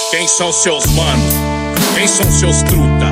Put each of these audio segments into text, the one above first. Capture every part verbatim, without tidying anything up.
Quem são seus mano? Quem são seus truta?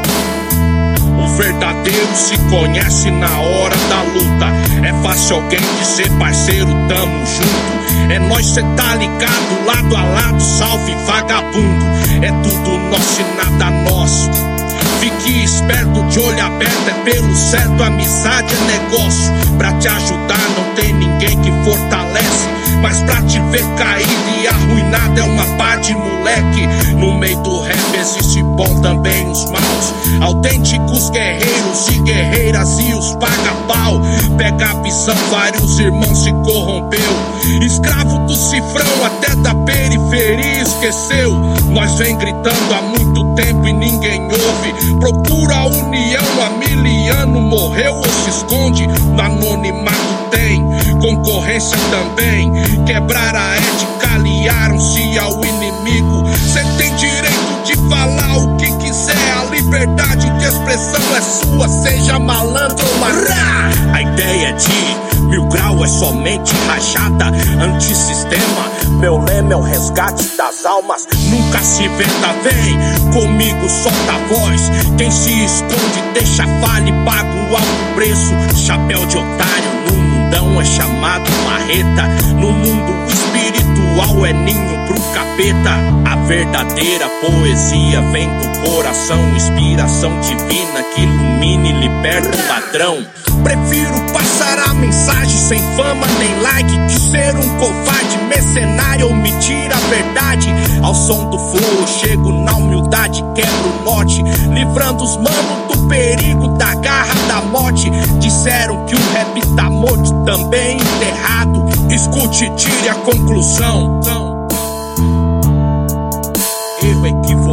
O verdadeiro se conhece na hora da luta. É fácil alguém dizer parceiro, tamo junto. É nós cê tá ligado, lado a lado, salve vagabundo. É tudo nosso e nada nosso. Fique esperto, de olho aberto, é pelo certo. Amizade é negócio, pra te ajudar não tem ninguém que fortalece. Mas pra te ver caído e arruinado é uma pá de moleque. No meio do rap existe bom também os maus, autênticos guerreiros e guerreiras e os paga-pau. Pega a visão, vários irmãos se corrompeu. Escravo do cifrão até da periferia esqueceu. Nós vem gritando há muito tempo e ninguém ouve. Procura a união, há mil anos morreu ou se esconde. No anonimato tem concorrência também. Quebrar a ética, aliaram-se ao inimigo. Cê tem direito de falar o que quiser. A liberdade de expressão é sua, seja malandro ou marrá. A ideia de mil grau é somente rajada antissistema. Meu lema é o resgate das almas, nunca se venda. Vem comigo, solta a voz. Quem se esconde deixa falha e paga o alto preço. Chapéu de otário no mundão é chamado marreta. No mundo espiritual é ninho pro capeta. A verdadeira poesia vem do coração. Inspiração divina que ilumina e liberta o ladrão. Prefiro passar a mensagem sem fama nem like que ser um covarde, mercenário ou mentir a verdade. Ao som do flow eu chego na humildade, quebro o norte, livrando os manos do perigo, da garra da morte. Disseram que o rap tá morto, também enterrado. Escute e tire a conclusão. Erro equivocado.